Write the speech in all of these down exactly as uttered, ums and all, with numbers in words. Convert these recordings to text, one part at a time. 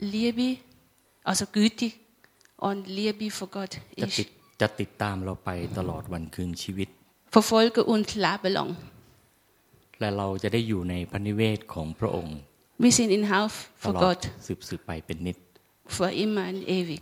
Liebe, also Güte und Liebe von Gott จะติด ist. จะติดตามเราไปตลอดวันคืนชีวิต Verfolge uns Leben lang. และเราจะได้อยู่ในพระนิเวศของพระองค์ Wir sind im Haus ต von ลอด Gott สืบสืบไปเป็นนิจ für immer und ewig.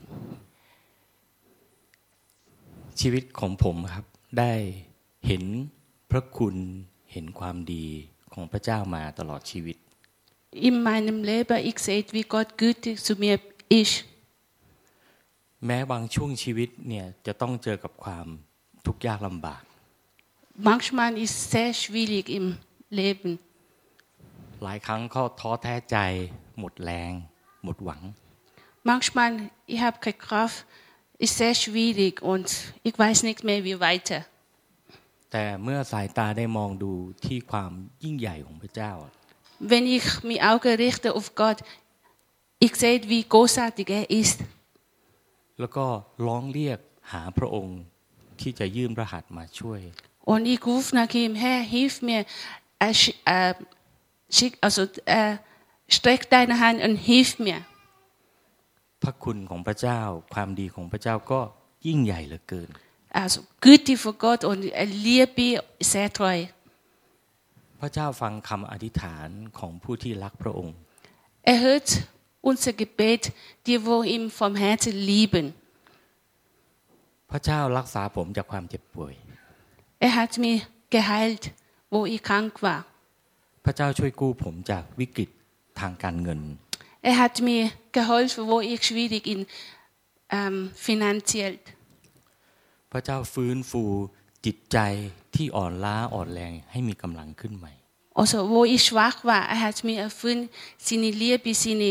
ชีวิตของผมครับได้เห็นพระคุณเห็นความดีของพระเจ้ามาตลอดชีวิต In meinem Leben ich sehe, wie Gott gütig zu mir ist. แม้บางช่วงชีวิตเนี่ยจะต้องเจอกับความทุกข์ยากลำบาก Manchmal ist es sehr schwierig im Leben. หลายครั้งก็ท้อแท้ใจหมดแรงหมดหวัง Manchmal ich habe keine Kraft, ist sehr schwierig und ich weiß nicht mehr wie weiter. แต่เมื่อสายตาได้มองดูที่ความยิ่งใหญ่ของพระเจ้า Wenn ich meine Augen richte auf Gott, ich sehe, wie großartig er ist. แล้วก็ร้องเรียกหาพระองค์ที่จะยื่นพระหัตถ์มาช่วย Und ich rufe nach ihm, Herr, hilf mir, äh, äh, schick, also, äh, streck deine Hand und hilf mir. พระคุณของพระเจ้าความดีของพระเจ้าก็ยิ่งใหญ่เหลือเกิน Also Güte von Gott und Liebe sehr treu. พระเจ้าฟังคำอธิษฐานของผู้ที่รักพระองค์ Er hört unser Gebet, die wo ihm vom Herzen lieben. พระเจ้ารักษาผมจากความเจ็บป่วย Er hat mich geheilt, wo ich krank war. พระเจ้าช่วยกู้ผมจากวิกฤตทางการเงิน Er hat mir geholfen, wo ich schwierig in ähm, finanziell. พระเจ้าฟื้นฟูจิตใจที่อ่อนล้าอ่อนแรงให้มีกำลังขึ้นใหม่ Also wo ich schwach war, er hat mir erfüllt seine Liebe, seine,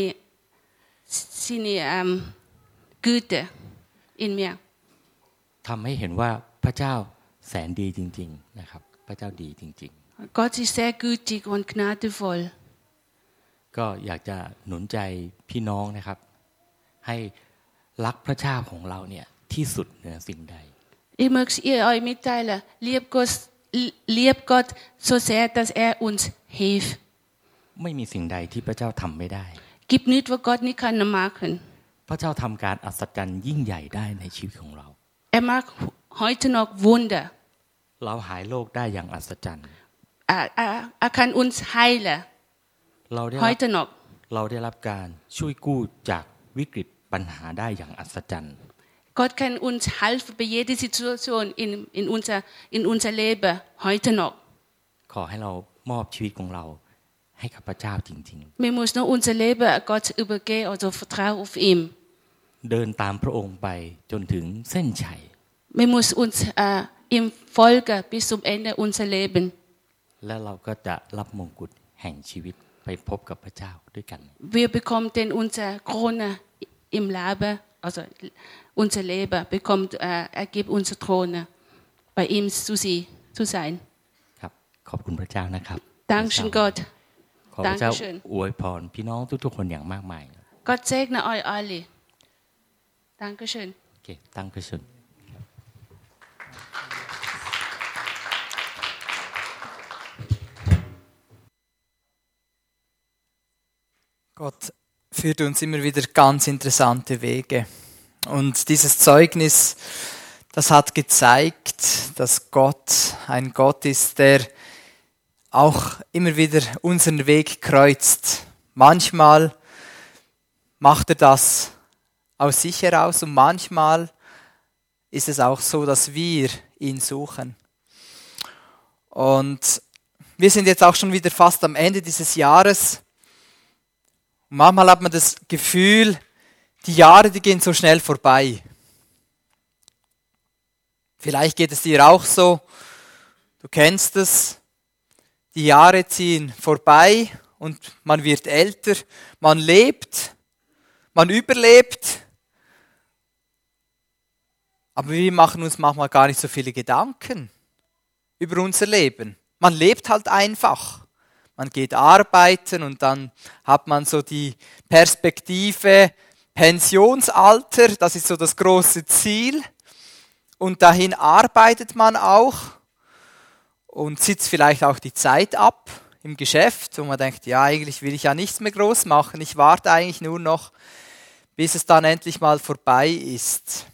seine ähm, Güte in mir. ทำให้เห็นว่าพระเจ้าแสนดีจริงๆนะครับพระเจ้าดีจริง Gott ist sehr gütig und gnadenvoll. ๆก็อยากจะหนุนใจพี่น้องนะครับให้รักพระเจ้าของเราเนี่ยที่สุดเหนือสิ่งใด Ich möchte ihr euch mitteilen, lieb Gott, lieb Gott so sehr, dass er uns hilft. ไม่มีสิ่งใดที่พระเจ้าทำไม่ได้ Gibt nichts, was Gott nicht kann machen. พระเจ้าทำการอัศจรรย์ยิ่งใหญ่ได้ในชีวิตของเรา Er macht heute noch Wunder. เราหายโรคได้อย่างอัศจรรย์ Er, er, er kann uns heilen. เราได้รับ Heute noch. เราได้รับการช่วยกู้จากวิกฤตปัญหาได้อย่างอัศจรรย์ Gott kann uns helfen bei jeder Situation in, in, unser, in unser Leben, heute noch. ขอให้เรามอบชีวิตของเราให้กับพระเจ้าจริง Wir müssen nur unser Leben Gott übergeben oder vertrauen auf ihn. ๆ เดินตามพระองค์ไปจนถึงเส้นชัย Wir müssen uns äh, ihm folgen bis zum Ende unser Leben. และเราก็จะรับมงกุฎแห่งชีวิตไปพบกับพระเจ้าด้วยกัน Wir bekommen denn unsere Krone im Leben, also unser Leben bekommt, äh, er gibt unsere Throne, bei ihm zu, sie, zu sein. ครับขอบคุณพระเจ้านะครับ Dankeschön Gott. ขอพระเจ้า Dankeschön. อวยพรพี่น้องทุกๆคนอย่างมากมาย Gott segne euch alle. Dankeschön. โอเคตั้งกระสุน Gott führt uns immer wieder ganz interessante Wege. Und dieses Zeugnis, das hat gezeigt, dass Gott ein Gott ist, der auch immer wieder unseren Weg kreuzt. Manchmal macht er das aus sich heraus und manchmal ist es auch so, dass wir ihn suchen. Und wir sind jetzt auch schon wieder fast am Ende dieses Jahres. Und manchmal hat man das Gefühl, die Jahre, die gehen so schnell vorbei. Vielleicht geht es dir auch so, du kennst es, die Jahre ziehen vorbei und man wird älter, man lebt, man überlebt, aber wir machen uns manchmal gar nicht so viele Gedanken über unser Leben. Man lebt halt einfach. Man geht arbeiten und dann hat man so die Perspektive Pensionsalter, das ist so das große Ziel. Und dahin arbeitet man auch und sitzt vielleicht auch die Zeit ab im Geschäft, wo man denkt, ja, eigentlich will ich ja nichts mehr groß machen. Ich warte eigentlich nur noch, bis es dann endlich mal vorbei ist.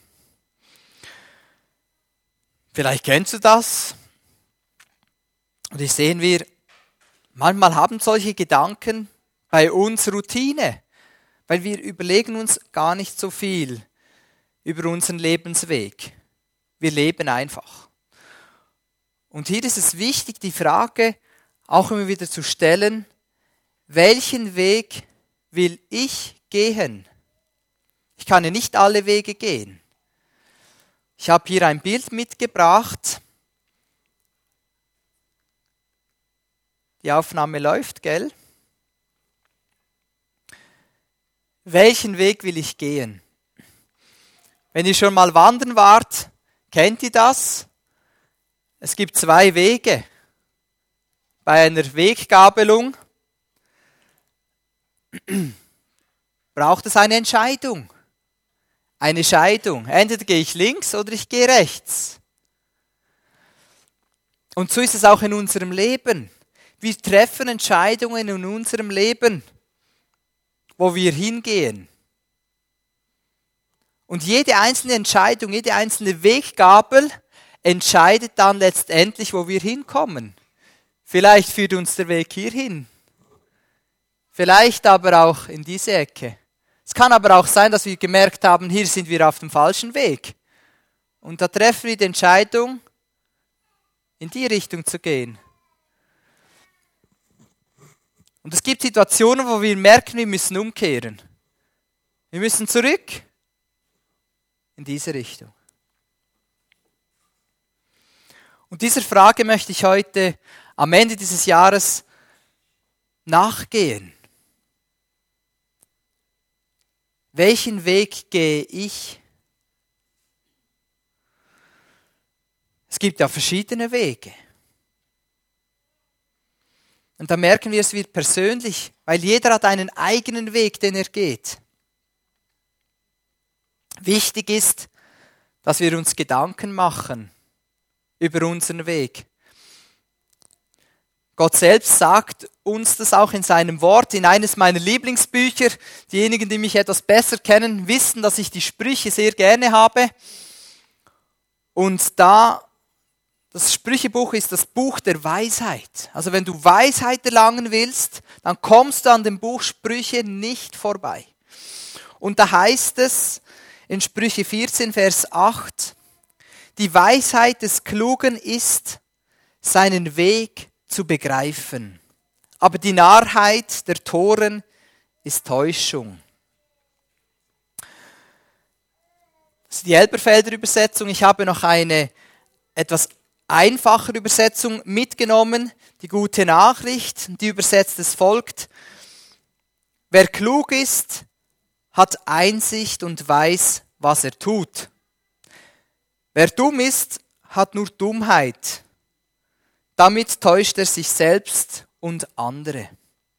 Vielleicht kennst du das. Und hier sehen wir, manchmal haben solche Gedanken bei uns Routine, weil wir überlegen uns gar nicht so viel über unseren Lebensweg. Wir leben einfach. Und hier ist es wichtig, die Frage auch immer wieder zu stellen, welchen Weg will ich gehen? Ich kann ja nicht alle Wege gehen. Ich habe hier ein Bild mitgebracht. Die Aufnahme läuft, gell? Welchen Weg will ich gehen? Wenn ihr schon mal wandern wart, kennt ihr das? Es gibt zwei Wege. Bei einer Weggabelung braucht es eine Entscheidung. Eine Scheidung. Entweder gehe ich links oder ich gehe rechts. Und so ist es auch in unserem Leben. Wir treffen Entscheidungen in unserem Leben, wo wir hingehen. Und jede einzelne Entscheidung, jede einzelne Weggabel entscheidet dann letztendlich, wo wir hinkommen. Vielleicht führt uns der Weg hierhin. Vielleicht aber auch in diese Ecke. Es kann aber auch sein, dass wir gemerkt haben, hier sind wir auf dem falschen Weg. Und da treffen wir die Entscheidung, in die Richtung zu gehen. Und es gibt Situationen, wo wir merken, wir müssen umkehren. Wir müssen zurück in diese Richtung. Und dieser Frage möchte ich heute am Ende dieses Jahres nachgehen. Welchen Weg gehe ich? Es gibt ja verschiedene Wege. Und da merken wir, es wird persönlich, weil jeder hat einen eigenen Weg, den er geht. Wichtig ist, dass wir uns Gedanken machen über unseren Weg. Gott selbst sagt uns das auch in seinem Wort, in eines meiner Lieblingsbücher. Diejenigen, die mich etwas besser kennen, wissen, dass ich die Sprüche sehr gerne habe. Und da, das Sprüchebuch ist das Buch der Weisheit. Also wenn du Weisheit erlangen willst, dann kommst du an dem Buch Sprüche nicht vorbei. Und da heißt es in Sprüche vierzehn, Vers acht, die Weisheit des Klugen ist, seinen Weg zu begreifen. Aber die Narrheit der Toren ist Täuschung. Das ist die Elberfelder Übersetzung. Ich habe noch eine etwas einfachere Übersetzung mitgenommen. Die gute Nachricht, die übersetzt es folgt. Wer klug ist, hat Einsicht und weiß, was er tut. Wer dumm ist, hat nur Dummheit. Damit täuscht er sich selbst und andere.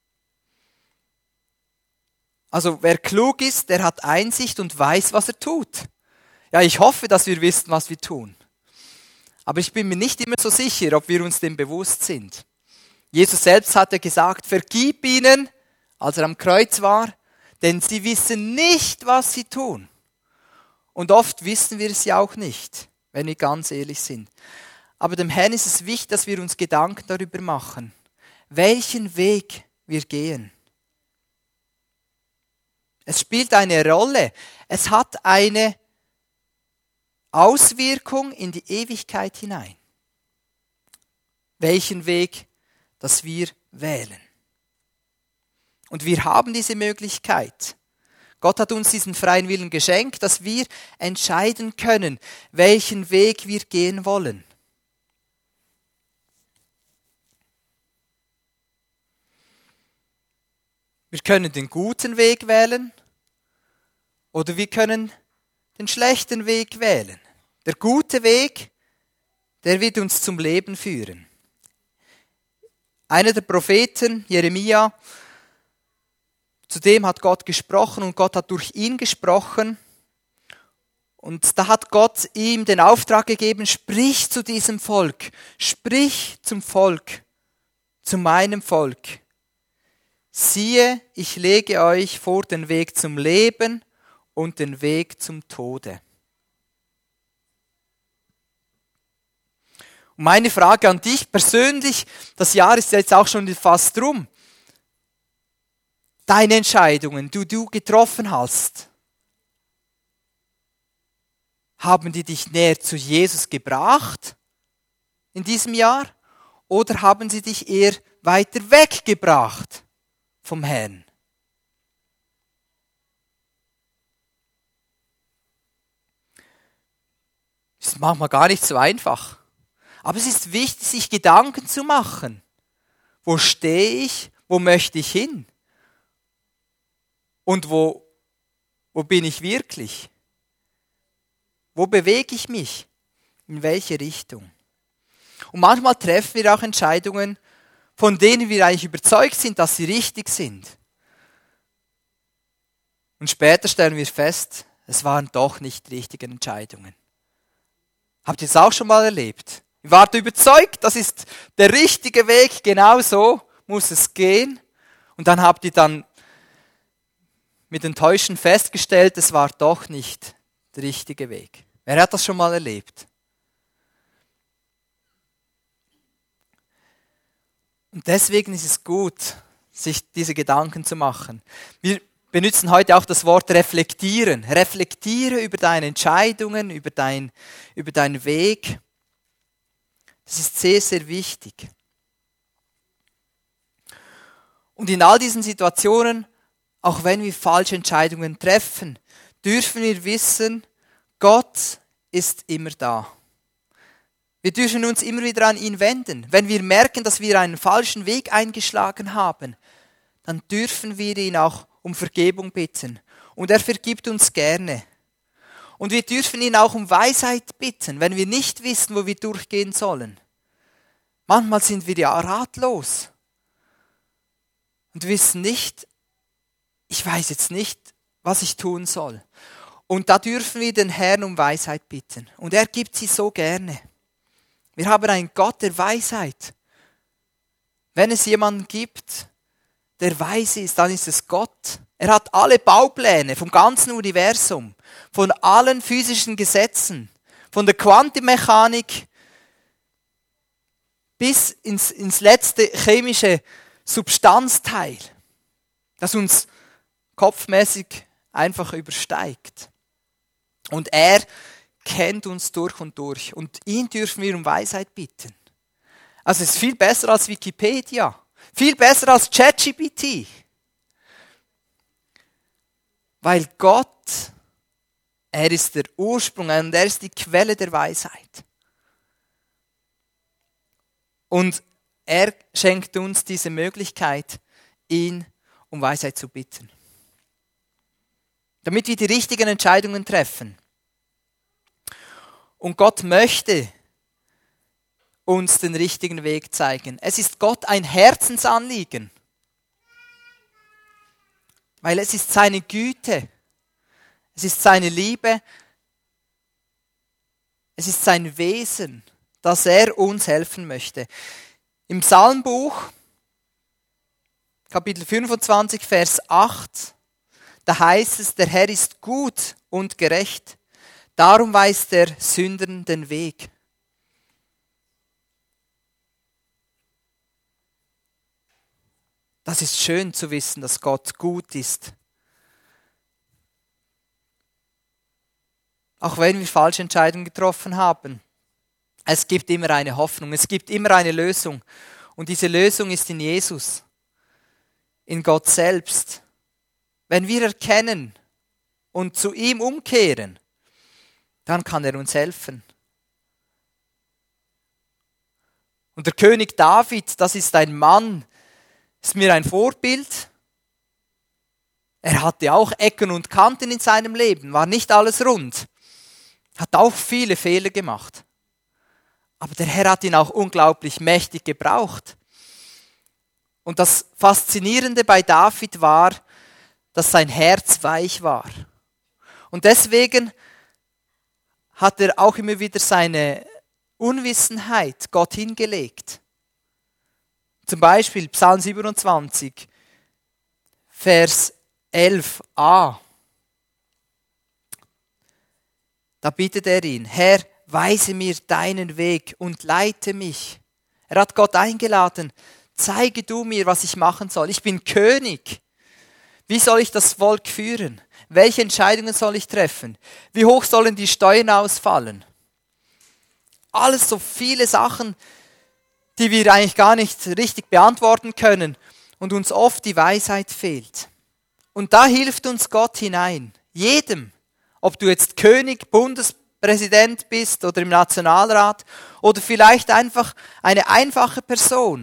Also wer klug ist, der hat Einsicht und weiß, was er tut. Ja, ich hoffe, dass wir wissen, was wir tun. Aber ich bin mir nicht immer so sicher, ob wir uns dem bewusst sind. Jesus selbst hatte gesagt, vergib ihnen, als er am Kreuz war, denn sie wissen nicht, was sie tun. Und oft wissen wir es ja auch nicht, wenn wir ganz ehrlich sind. Aber dem Herrn ist es wichtig, dass wir uns Gedanken darüber machen, welchen Weg wir gehen. Es spielt eine Rolle. Es hat eine Auswirkung in die Ewigkeit hinein. Welchen Weg, das wir wählen. Und wir haben diese Möglichkeit. Gott hat uns diesen freien Willen geschenkt, dass wir entscheiden können, welchen Weg wir gehen wollen. Wir können den guten Weg wählen oder wir können den schlechten Weg wählen. Der gute Weg, der wird uns zum Leben führen. Einer der Propheten, Jeremia, zu dem hat Gott gesprochen und Gott hat durch ihn gesprochen. Und da hat Gott ihm den Auftrag gegeben, sprich zu diesem Volk, sprich zum Volk, zu meinem Volk: Siehe, ich lege euch vor den Weg zum Leben und den Weg zum Tode. Und meine Frage an dich persönlich, das Jahr ist jetzt auch schon fast rum. Deine Entscheidungen, die du getroffen hast, haben die dich näher zu Jesus gebracht in diesem Jahr oder haben sie dich eher weiter weggebracht vom Herrn? Das ist manchmal gar nicht so einfach. Aber es ist wichtig, sich Gedanken zu machen. Wo stehe ich? Wo möchte ich hin? Und wo, wo bin ich wirklich? Wo bewege ich mich? In welche Richtung? Und manchmal treffen wir auch Entscheidungen, von denen wir eigentlich überzeugt sind, dass sie richtig sind. Und später stellen wir fest, es waren doch nicht die richtigen Entscheidungen. Habt ihr das auch schon mal erlebt? Ihr wart überzeugt, das ist der richtige Weg, genau so muss es gehen. Und dann habt ihr dann mit Enttäuschen festgestellt, es war doch nicht der richtige Weg. Wer hat das schon mal erlebt? Und deswegen ist es gut, sich diese Gedanken zu machen. Wir benutzen heute auch das Wort reflektieren. Reflektiere über deine Entscheidungen, über, dein, über deinen Weg. Das ist sehr, sehr wichtig. Und in all diesen Situationen, auch wenn wir falsche Entscheidungen treffen, dürfen wir wissen, Gott ist immer da. Wir dürfen uns immer wieder an ihn wenden. Wenn wir merken, dass wir einen falschen Weg eingeschlagen haben, dann dürfen wir ihn auch um Vergebung bitten. Und er vergibt uns gerne. Und wir dürfen ihn auch um Weisheit bitten, wenn wir nicht wissen, wo wir durchgehen sollen. Manchmal sind wir ja ratlos und wissen nicht, ich weiß jetzt nicht, was ich tun soll. Und da dürfen wir den Herrn um Weisheit bitten. Und er gibt sie so gerne. Wir haben einen Gott der Weisheit. Wenn es jemanden gibt, der weise ist, dann ist es Gott. Er hat alle Baupläne vom ganzen Universum, von allen physischen Gesetzen, von der Quantenmechanik bis ins, ins letzte chemische Substanzteil, das uns kopfmäßig einfach übersteigt. Und er kennt uns durch und durch. Und ihn dürfen wir um Weisheit bitten. Also es ist viel besser als Wikipedia. Viel besser als ChatGPT. Weil Gott, er ist der Ursprung und er ist die Quelle der Weisheit. Und er schenkt uns diese Möglichkeit, ihn um Weisheit zu bitten. Damit wir die richtigen Entscheidungen treffen. Und Gott möchte uns den richtigen Weg zeigen. Es ist Gott ein Herzensanliegen. Weil es ist seine Güte. Es ist seine Liebe. Es ist sein Wesen, dass er uns helfen möchte. Im Psalmbuch, Kapitel fünfundzwanzig, Vers acht, da heißt es, der Herr ist gut und gerecht. Darum weist er Sündern den Weg. Das ist schön zu wissen, dass Gott gut ist. Auch wenn wir falsche Entscheidungen getroffen haben. Es gibt immer eine Hoffnung, es gibt immer eine Lösung. Und diese Lösung ist in Jesus, in Gott selbst. Wenn wir erkennen und zu ihm umkehren, dann kann er uns helfen. Und der König David, das ist ein Mann, ist mir ein Vorbild. Er hatte auch Ecken und Kanten in seinem Leben, war nicht alles rund. Hat auch viele Fehler gemacht. Aber der Herr hat ihn auch unglaublich mächtig gebraucht. Und das Faszinierende bei David war, dass sein Herz weich war. Und deswegen hat er auch immer wieder seine Unwissenheit Gott hingelegt. Zum Beispiel Psalm siebenundzwanzig, Vers elf a. Da bittet er ihn, Herr, weise mir deinen Weg und leite mich. Er hat Gott eingeladen, zeige du mir, was ich machen soll. Ich bin König. Wie soll ich das Volk führen? Welche Entscheidungen soll ich treffen? Wie hoch sollen die Steuern ausfallen? Alles so viele Sachen, die wir eigentlich gar nicht richtig beantworten können und uns oft die Weisheit fehlt. Und da hilft uns Gott hinein. Jedem. Ob du jetzt König, Bundespräsident bist oder im Nationalrat oder vielleicht einfach eine einfache Person.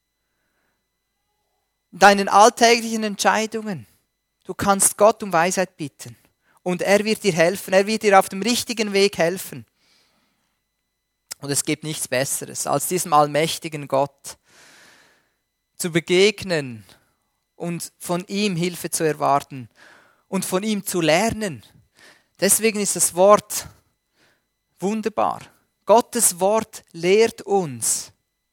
In deinen alltäglichen Entscheidungen. Du kannst Gott um Weisheit bitten. Und er wird dir helfen. Er wird dir auf dem richtigen Weg helfen. Und es gibt nichts Besseres, als diesem allmächtigen Gott zu begegnen und von ihm Hilfe zu erwarten und von ihm zu lernen. Deswegen ist das Wort wunderbar. Gottes Wort lehrt uns.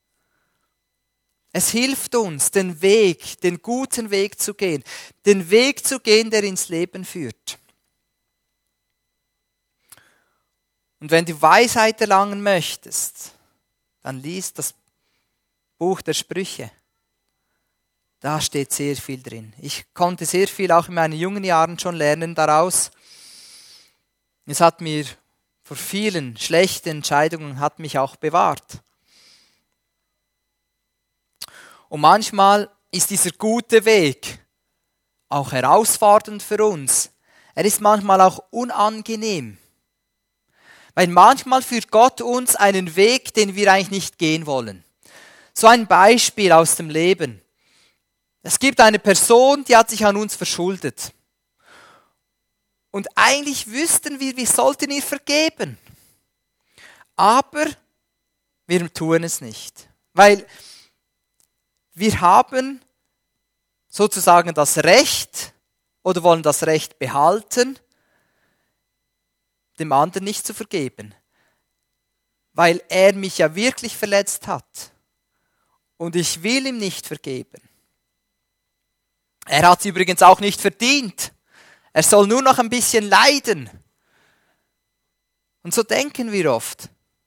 Es hilft uns, den Weg, den guten Weg zu gehen. Den Weg zu gehen, der ins Leben führt. Und wenn du Weisheit erlangen möchtest, dann lies das Buch der Sprüche. Da steht sehr viel drin. Ich konnte sehr viel auch in meinen jungen Jahren schon lernen daraus. Es hat mir vor vielen schlechten Entscheidungen hat mich auch bewahrt. Und manchmal ist dieser gute Weg auch herausfordernd für uns. Er ist manchmal auch unangenehm. Weil manchmal führt Gott uns einen Weg, den wir eigentlich nicht gehen wollen. So ein Beispiel aus dem Leben. Es gibt eine Person, die hat sich an uns verschuldet. Und eigentlich wüssten wir, wir sollten ihr vergeben. Aber wir tun es nicht. Weil wir haben sozusagen das Recht oder wollen das Recht behalten, dem anderen nicht zu vergeben. Weil er mich ja wirklich verletzt hat. Und ich will ihm nicht vergeben. Er hat es übrigens auch nicht verdient. Er soll nur noch ein bisschen leiden. Und so denken wir oft.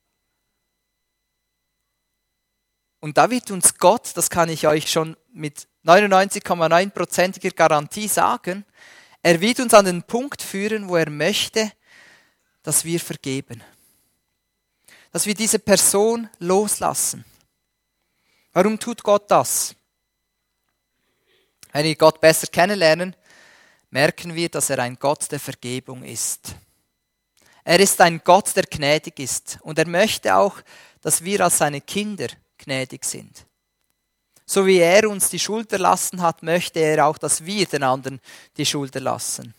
Und da wird uns Gott, das kann ich euch schon mit neunundneunzig Komma neun Prozentiger Garantie sagen, er wird uns an den Punkt führen, wo er möchte, dass wir vergeben. Dass wir diese Person loslassen. Warum tut Gott das? Wenn wir Gott besser kennenlernen, merken wir, dass er ein Gott der Vergebung ist. Er ist ein Gott, der gnädig ist. Und er möchte auch, dass wir als seine Kinder gnädig sind. So wie er uns die Schuld erlassen hat, möchte er auch, dass wir den anderen die Schuld erlassen.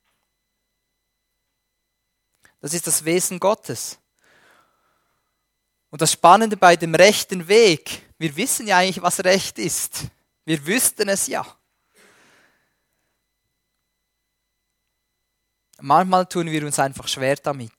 Das ist das Wesen Gottes. Und das Spannende bei dem rechten Weg, wir wissen ja eigentlich, was Recht ist. Wir wüssten es ja. Manchmal tun wir uns einfach schwer damit.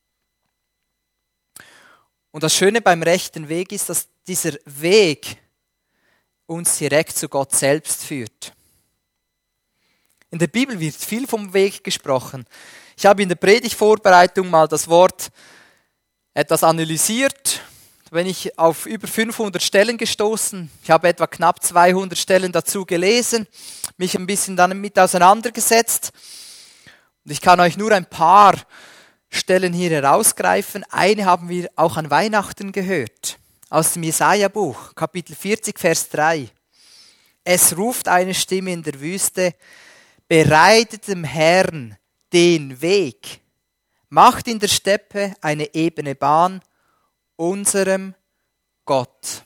Und das Schöne beim rechten Weg ist, dass dieser Weg uns direkt zu Gott selbst führt. In der Bibel wird viel vom Weg gesprochen. Ich habe in der Predigtvorbereitung mal das Wort etwas analysiert. Da bin ich auf über fünfhundert Stellen gestoßen. Ich habe etwa knapp zweihundert Stellen dazu gelesen, mich ein bisschen damit auseinandergesetzt. Und ich kann euch nur ein paar Stellen hier herausgreifen. Eine haben wir auch an Weihnachten gehört. Aus dem Jesaja-Buch, Kapitel vierzig, Vers drei. Es ruft eine Stimme in der Wüste, bereitet dem Herrn den Weg, macht in der Steppe eine ebene Bahn, unserem Gott.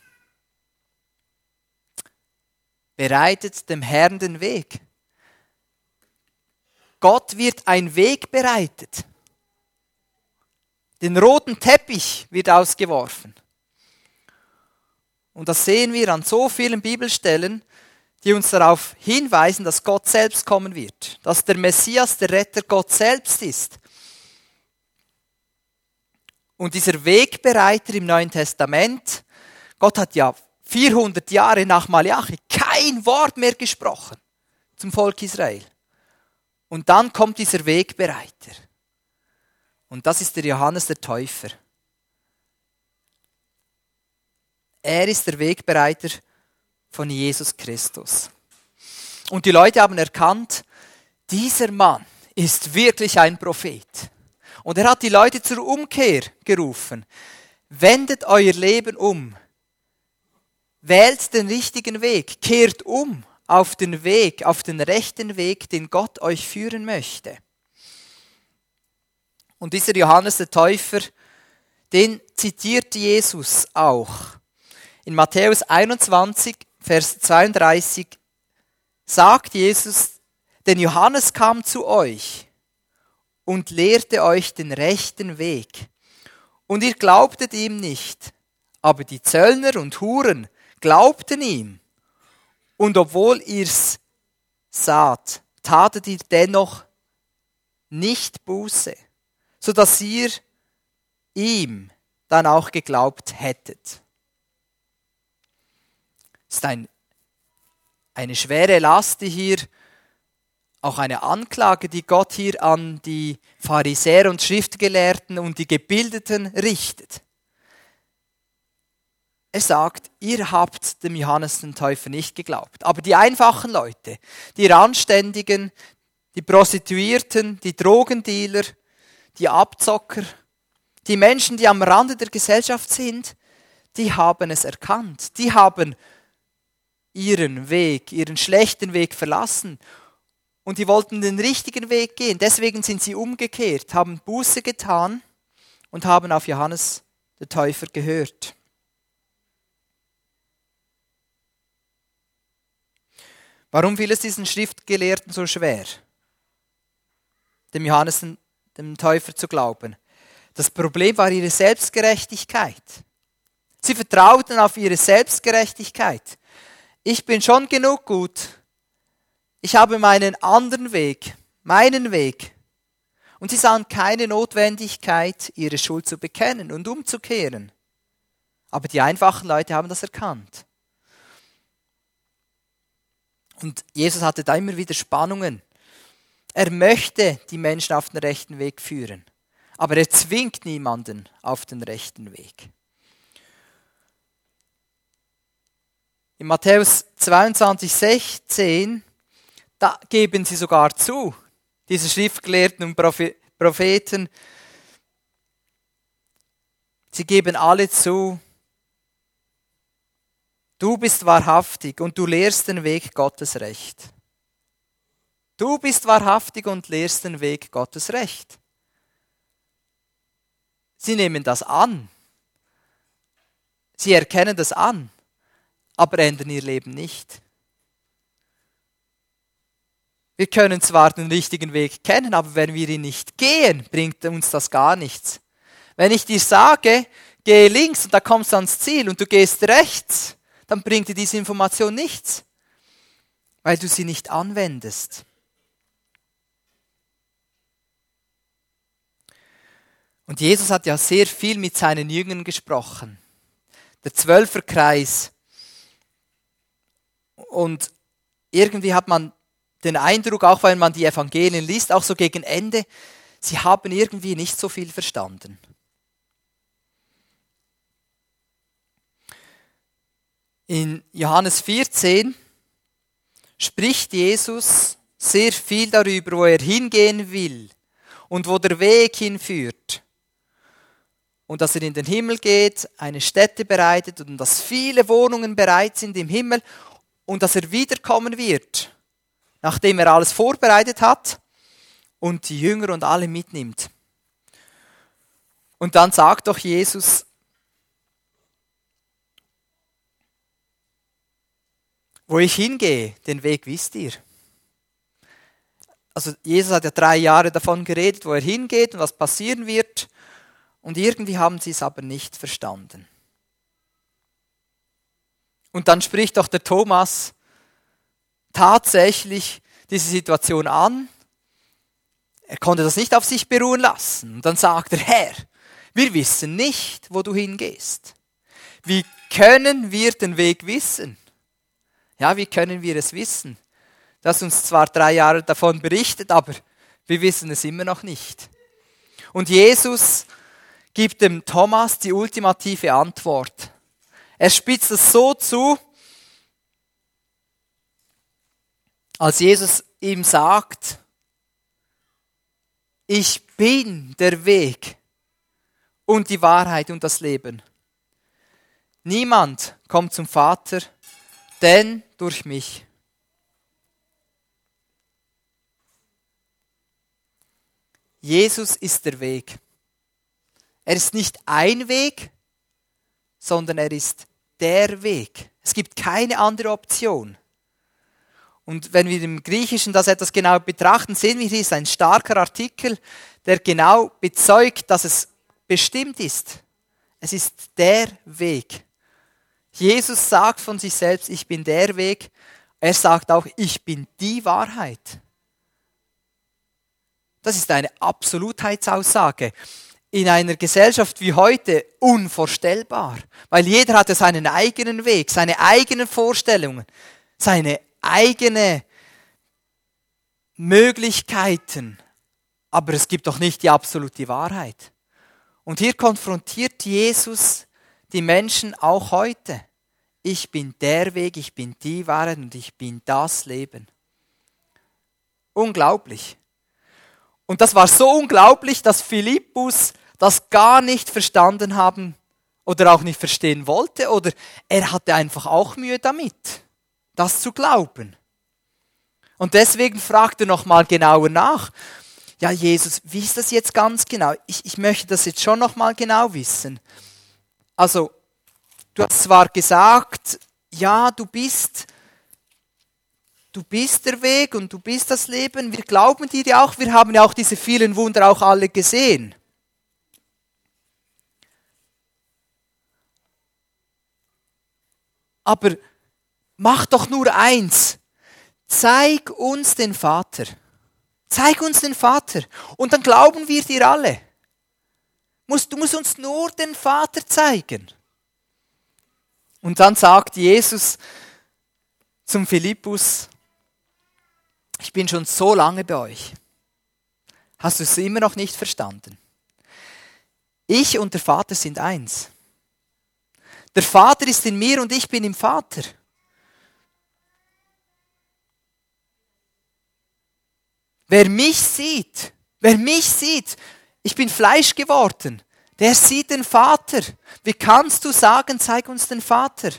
Bereitet dem Herrn den Weg. Gott wird ein Weg bereitet. Den roten Teppich wird ausgeworfen. Und das sehen wir an so vielen Bibelstellen, die uns darauf hinweisen, dass Gott selbst kommen wird. Dass der Messias, der Retter, Gott selbst ist. Und dieser Wegbereiter im Neuen Testament, Gott hat ja vierhundert Jahre nach Malachi kein Wort mehr gesprochen zum Volk Israel. Und dann kommt dieser Wegbereiter. Und das ist der Johannes der Täufer. Er ist der Wegbereiter von Jesus Christus. Und die Leute haben erkannt, dieser Mann ist wirklich ein Prophet. Und er hat die Leute zur Umkehr gerufen. Wendet euer Leben um. Wählt den richtigen Weg. Kehrt um auf den Weg, auf den rechten Weg, den Gott euch führen möchte. Und dieser Johannes der Täufer, den zitiert Jesus auch. In Matthäus einundzwanzig, Vers zweiunddreißig, sagt Jesus, denn Johannes kam zu euch und lehrte euch den rechten Weg. Und ihr glaubtet ihm nicht, aber die Zöllner und Huren glaubten ihm. Und obwohl ihr's saht, tatet ihr dennoch nicht Buße, sodass ihr ihm dann auch geglaubt hättet. Es ist ein, eine schwere Last, die hier, auch eine Anklage, die Gott hier an die Pharisäer und Schriftgelehrten und die Gebildeten richtet. Er sagt, ihr habt dem Johannes den Täufer nicht geglaubt. Aber die einfachen Leute, die Randständigen, die Prostituierten, die Drogendealer, die Abzocker, die Menschen, die am Rande der Gesellschaft sind, die haben es erkannt. Die haben ihren Weg, ihren schlechten Weg verlassen. Und die wollten den richtigen Weg gehen. Deswegen sind sie umgekehrt, haben Buße getan und haben auf Johannes den Täufer gehört. Warum fiel es diesen Schriftgelehrten so schwer, dem Johannes, dem Täufer, zu glauben? Das Problem war ihre Selbstgerechtigkeit. Sie vertrauten auf ihre Selbstgerechtigkeit. Ich bin schon genug gut. Ich habe meinen anderen Weg, meinen Weg. Und sie sahen keine Notwendigkeit, ihre Schuld zu bekennen und umzukehren. Aber die einfachen Leute haben das erkannt. Und Jesus hatte da immer wieder Spannungen. Er möchte die Menschen auf den rechten Weg führen. Aber er zwingt niemanden auf den rechten Weg. In Matthäus zweiundzwanzig, sechzehn, da geben sie sogar zu, diese Schriftgelehrten und Propheten, sie geben alle zu, du bist wahrhaftig und du lehrst den Weg Gottes Recht. Du bist wahrhaftig und lehrst den Weg Gottes Recht. Sie nehmen das an. Sie erkennen das an, aber ändern ihr Leben nicht. Wir können zwar den richtigen Weg kennen, aber wenn wir ihn nicht gehen, bringt uns das gar nichts. Wenn ich dir sage, geh links und da kommst du ans Ziel und du gehst rechts, dann bringt dir diese Information nichts, weil du sie nicht anwendest. Und Jesus hat ja sehr viel mit seinen Jüngern gesprochen. Der Zwölferkreis. Und irgendwie hat man den Eindruck, auch wenn man die Evangelien liest, auch so gegen Ende, sie haben irgendwie nicht so viel verstanden. In Johannes vierzehn spricht Jesus sehr viel darüber, wo er hingehen will und wo der Weg hinführt. Und dass er in den Himmel geht, eine Stätte bereitet und dass viele Wohnungen bereit sind im Himmel und dass er wiederkommen wird, nachdem er alles vorbereitet hat und die Jünger und alle mitnimmt. Und dann sagt doch Jesus, wo ich hingehe, den Weg wisst ihr. Also Jesus hat ja drei Jahre davon geredet, wo er hingeht und was passieren wird. Und irgendwie haben sie es aber nicht verstanden. Und dann spricht doch der Thomas tatsächlich diese Situation an. Er konnte das nicht auf sich beruhen lassen. Und dann sagt er, Herr, wir wissen nicht, wo du hingehst. Wie können wir den Weg wissen? Ja, wie können wir es wissen? Du hast uns zwar drei Jahre davon berichtet, aber wir wissen es immer noch nicht. Und Jesus gibt dem Thomas die ultimative Antwort. Er spitzt es so zu, als Jesus ihm sagt, ich bin der Weg und die Wahrheit und das Leben. Niemand kommt zum Vater, denn durch mich. Jesus ist der Weg. Er ist nicht ein Weg, sondern er ist der Weg. Es gibt keine andere Option. Und wenn wir im Griechischen das etwas genau betrachten, sehen wir, hier ist ein starker Artikel, der genau bezeugt, dass es bestimmt ist. Es ist der Weg. Jesus sagt von sich selbst, ich bin der Weg. Er sagt auch, ich bin die Wahrheit. Das ist eine Absolutheitsaussage. In einer Gesellschaft wie heute unvorstellbar. Weil jeder hatte seinen eigenen Weg, seine eigenen Vorstellungen, seine eigenen Möglichkeiten. Aber es gibt doch nicht die absolute Wahrheit. Und hier konfrontiert Jesus die Menschen auch heute. Ich bin der Weg, ich bin die Wahrheit und ich bin das Leben. Unglaublich. Und das war so unglaublich, dass Philippus das gar nicht verstanden haben oder auch nicht verstehen wollte oder er hatte einfach auch Mühe damit, das zu glauben. Und deswegen fragte er nochmal genauer nach. Ja, Jesus, wie ist das jetzt ganz genau? Ich, ich möchte das jetzt schon nochmal genau wissen. Also, du hast zwar gesagt, ja, du bist, du bist der Weg und du bist das Leben. Wir glauben dir ja auch, wir haben ja auch diese vielen Wunder auch alle gesehen. Aber mach doch nur eins. Zeig uns den Vater. Zeig uns den Vater. Und dann glauben wir dir alle. Du musst uns nur den Vater zeigen. Und dann sagt Jesus zum Philippus, ich bin schon so lange bei euch. Hast du es immer noch nicht verstanden? Ich und der Vater sind eins. Der Vater ist in mir und ich bin im Vater. Wer mich sieht, wer mich sieht, ich bin Fleisch geworden, der sieht den Vater. Wie kannst du sagen, zeig uns den Vater?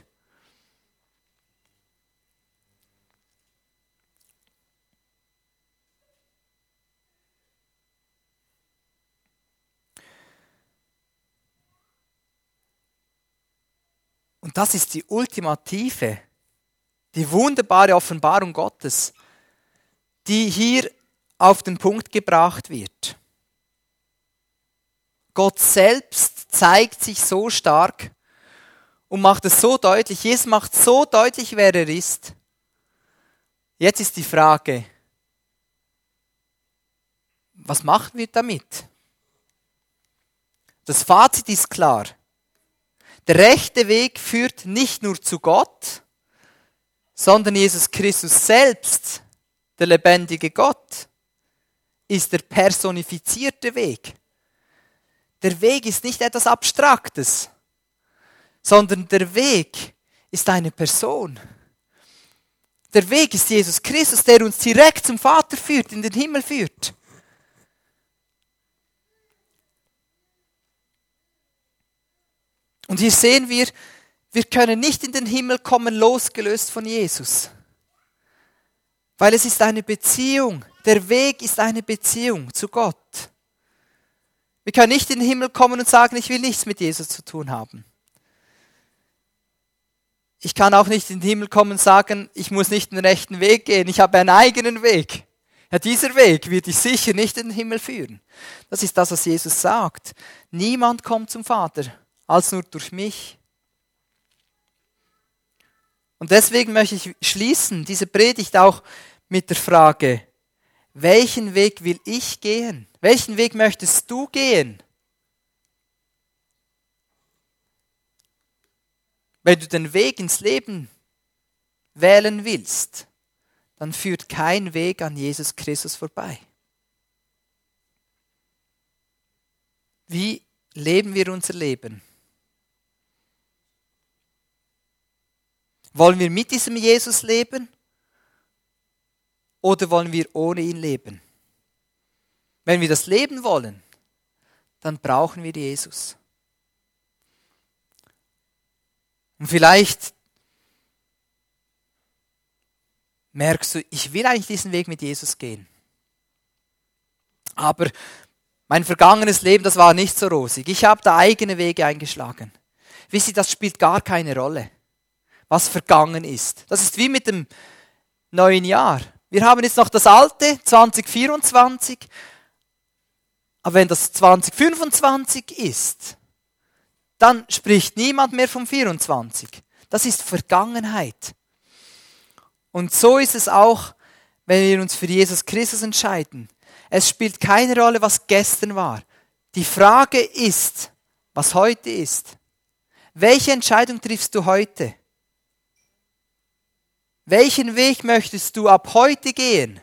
Und das ist die ultimative, die wunderbare Offenbarung Gottes, die hier auf den Punkt gebracht wird. Gott selbst zeigt sich so stark und macht es so deutlich. Jesus macht so deutlich, wer er ist. Jetzt ist die Frage, was machen wir damit? Das Fazit ist klar. Der rechte Weg führt nicht nur zu Gott, sondern Jesus Christus selbst, der lebendige Gott, ist der personifizierte Weg. Der Weg ist nicht etwas Abstraktes, sondern der Weg ist eine Person. Der Weg ist Jesus Christus, der uns direkt zum Vater führt, in den Himmel führt. Und hier sehen wir, wir können nicht in den Himmel kommen, losgelöst von Jesus. Weil es ist eine Beziehung. Der Weg ist eine Beziehung zu Gott. Wir können nicht in den Himmel kommen und sagen, ich will nichts mit Jesus zu tun haben. Ich kann auch nicht in den Himmel kommen und sagen, ich muss nicht den rechten Weg gehen, ich habe einen eigenen Weg. Ja, dieser Weg wird dich sicher nicht in den Himmel führen. Das ist das, was Jesus sagt. Niemand kommt zum Vater, als nur durch mich. Und deswegen möchte ich schließen, diese Predigt auch mit der Frage, welchen Weg will ich gehen? Welchen Weg möchtest du gehen? Wenn du den Weg ins Leben wählen willst, dann führt kein Weg an Jesus Christus vorbei. Wie leben wir unser Leben? Wollen wir mit diesem Jesus leben oder wollen wir ohne ihn leben? Wenn wir das Leben wollen, dann brauchen wir Jesus. Und vielleicht merkst du, ich will eigentlich diesen Weg mit Jesus gehen. Aber mein vergangenes Leben, das war nicht so rosig. Ich habe da eigene Wege eingeschlagen. Wisst ihr, das spielt gar keine Rolle, was vergangen ist. Das ist wie mit dem neuen Jahr. Wir haben jetzt noch das alte, zwanzig vierundzwanzig. Aber wenn das zwanzig fünfundzwanzig ist, dann spricht niemand mehr vom vierundzwanzig. Das ist Vergangenheit. Und so ist es auch, wenn wir uns für Jesus Christus entscheiden. Es spielt keine Rolle, was gestern war. Die Frage ist, was heute ist. Welche Entscheidung triffst du heute? Welchen Weg möchtest du ab heute gehen?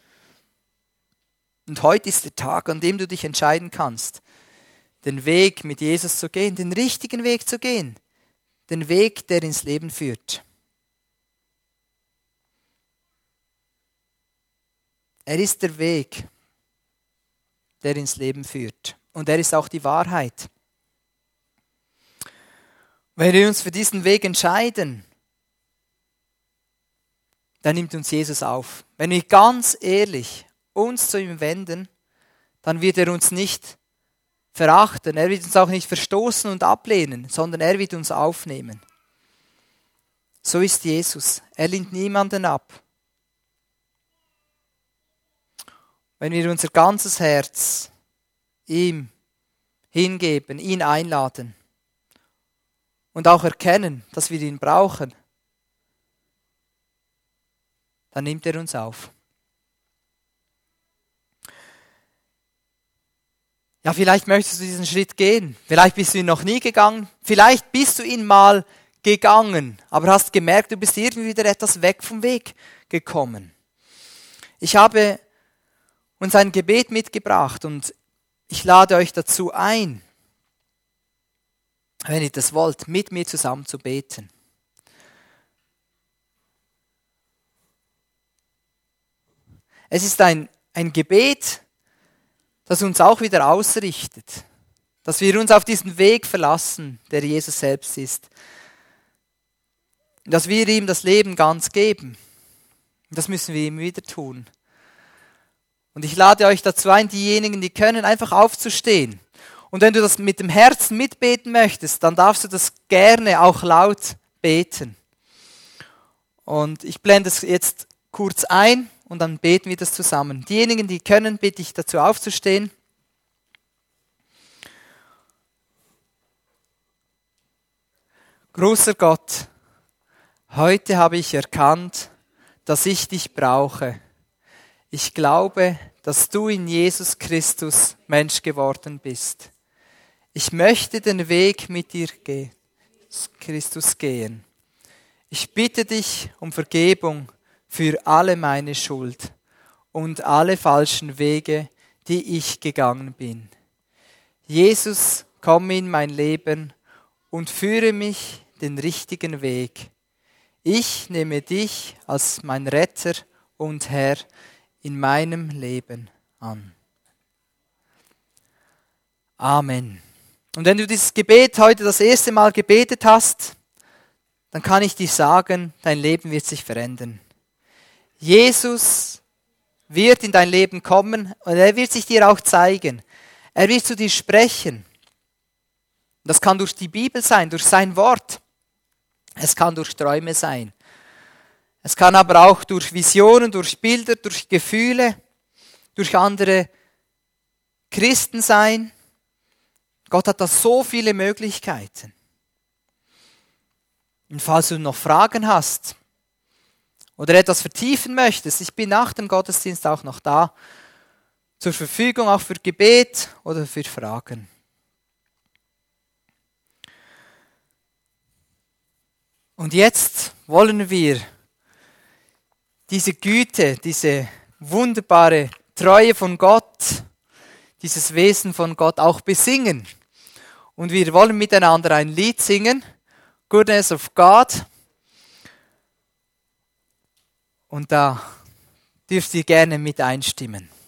Und heute ist der Tag, an dem du dich entscheiden kannst, den Weg mit Jesus zu gehen, den richtigen Weg zu gehen, den Weg, der ins Leben führt. Er ist der Weg, der ins Leben führt. Und er ist auch die Wahrheit. Wenn wir uns für diesen Weg entscheiden, dann nimmt uns Jesus auf. Wenn wir ganz ehrlich uns zu ihm wenden, dann wird er uns nicht verachten, er wird uns auch nicht verstoßen und ablehnen, sondern er wird uns aufnehmen. So ist Jesus. Er lehnt niemanden ab. Wenn wir unser ganzes Herz ihm hingeben, ihn einladen und auch erkennen, dass wir ihn brauchen, dann nimmt er uns auf. Ja, vielleicht möchtest du diesen Schritt gehen. Vielleicht bist du ihn noch nie gegangen. Vielleicht bist du ihn mal gegangen, aber hast gemerkt, du bist irgendwie wieder etwas weg vom Weg gekommen. Ich habe uns ein Gebet mitgebracht und ich lade euch dazu ein, wenn ihr das wollt, mit mir zusammen zu beten. Es ist ein, ein Gebet, das uns auch wieder ausrichtet, dass wir uns auf diesen Weg verlassen, der Jesus selbst ist, dass wir ihm das Leben ganz geben. Das müssen wir ihm wieder tun. Und ich lade euch dazu ein, diejenigen, die können, einfach aufzustehen. Und wenn du das mit dem Herzen mitbeten möchtest, dann darfst du das gerne auch laut beten. Und ich blende es jetzt kurz ein und dann beten wir das zusammen. Diejenigen, die können, bitte ich dazu aufzustehen. Großer Gott, heute habe ich erkannt, dass ich dich brauche. Ich glaube, dass du in Jesus Christus Mensch geworden bist. Ich möchte den Weg mit dir gehen, Christus gehen. Ich bitte dich um Vergebung für alle meine Schuld und alle falschen Wege, die ich gegangen bin. Jesus, komm in mein Leben und führe mich den richtigen Weg. Ich nehme dich als mein Retter und Herr in meinem Leben an. Amen. Und wenn du dieses Gebet heute das erste Mal gebetet hast, dann kann ich dir sagen, dein Leben wird sich verändern. Jesus wird in dein Leben kommen und er wird sich dir auch zeigen. Er wird zu dir sprechen. Das kann durch die Bibel sein, durch sein Wort. Es kann durch Träume sein. Es kann aber auch durch Visionen, durch Bilder, durch Gefühle, durch andere Christen sein. Gott hat da so viele Möglichkeiten. Und falls du noch Fragen hast oder etwas vertiefen möchtest, ich bin nach dem Gottesdienst auch noch da, zur Verfügung auch für Gebet oder für Fragen. Und jetzt wollen wir diese Güte, diese wunderbare Treue von Gott, dieses Wesen von Gott auch besingen. Und wir wollen miteinander ein Lied singen, Goodness of God. Und da dürft ihr gerne mit einstimmen.